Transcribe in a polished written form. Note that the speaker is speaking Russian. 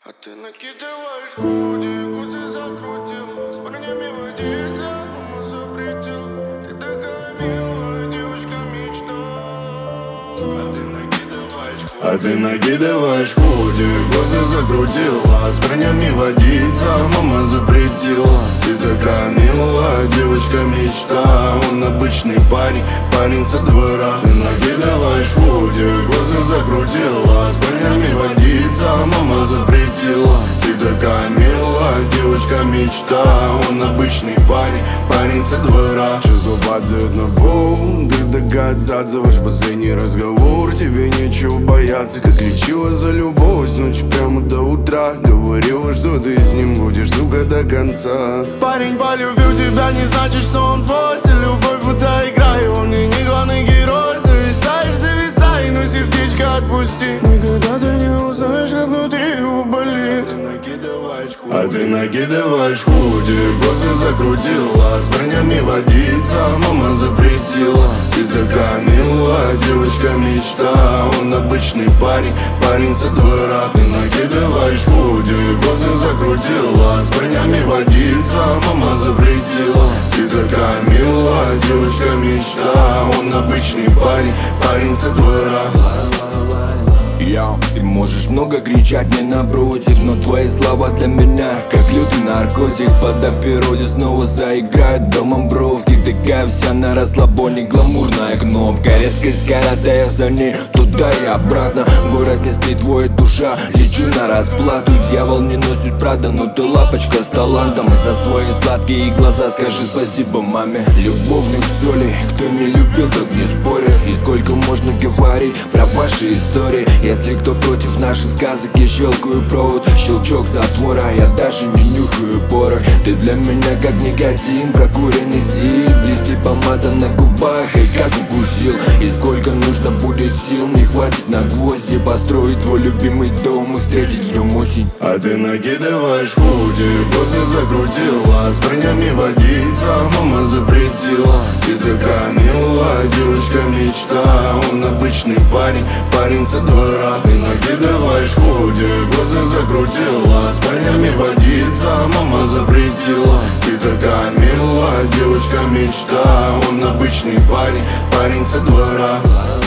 А ты накидываешь груди, гузы закрутил, с парнями водиться, мама запретил. Ты такая милая девочка мечта. А ты накидываешь худи, гузы закрутила, с парнями водиться, мама запретила. Ты такая милая девочка мечта. Он обычный парень, парень со двора. Ты накидываешь худи, гузы закрутила, с парнями водиться, мама запретила. Ты такая милая девочка мечта. Он обычный парень, парень со двора. Чувства падают на пол, ты такая отзываешь последний разговор. Тебе нечего бояться, как лечила за любовь с ночи прямо до утра. Говорила, что ты с ним будешь, сука, до конца. Парень полюбил тебя, не значит, что он твой. Вся любовь будто игра, и он мне не главный герой. Зависаешь, зависай, но сердечко отпусти. Никогда ты не узнаешь, как внутри его болит. А ты накидываешь худи, гузы закрутила, с парнями водиться, мама запретила. Ты такая милая девочка мечта. Он обычный парень, парень со двора. Ты накидываешь худи, гузы закрутила, с парнями водиться, мама запретила. Ты такая милая девочка мечта. Он обычный парень, парень со двора. Ты можешь много кричать мне напротив, но твои слова для меня как лютый наркотик. Под природе снова заиграют домом бровки. Такая вся на расслабоне, гламурная кнопка. Редкость коротая за ней туда и обратно. Город не спит, твоя душа, лечу на расплату. Дьявол не носит правда, но ты лапочка с талантом. За свои сладкие глаза скажи спасибо маме. Любовных солей, кто не любил, тот не спорит. И сколько можно говорить про ваши истории. Если кто против наших сказок, я щелкаю провод. Щелчок затвора, я даже не нюхаю порох. Ты для меня как никотин, прокуренный стиль. Блестит помада на губах, и как укусил. И сколько нужно будет сил, не хватит на гвозди. Построить твой любимый дом и встретить днем осень. А ты накидываешь худи, гузы закрутила, с парнями водиться, мама запретила. Ты такая милая девочка мечта. Он обычный парень, парень со двора. Ты накидываешь худи, гузы закрутила, с парнями водиться, мама запретила. Ты такая милая девочка мечта. Он обычный парень, парень со двора.